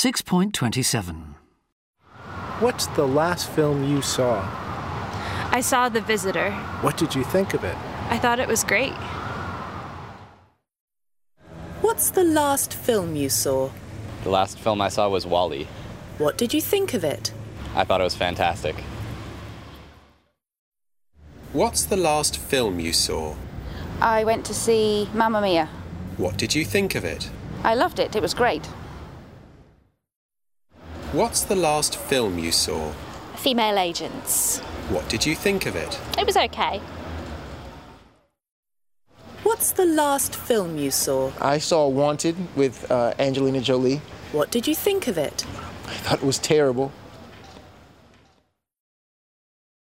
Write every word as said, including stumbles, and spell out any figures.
six point two seven. What's the last film you saw? I saw The Visitor. What did you think of it? I thought it was great. What's the last film you saw? The last film I saw was WALL-E. What did you think of it? I thought it was fantastic. What's the last film you saw? I went to see Mamma Mia. What did you think of it? I loved it. It was great. What's the last film you saw? Female Agents. What did you think of it? It was okay. What's the last film you saw? I saw Wanted with uh, Angelina Jolie. What did you think of it? I thought it was terrible.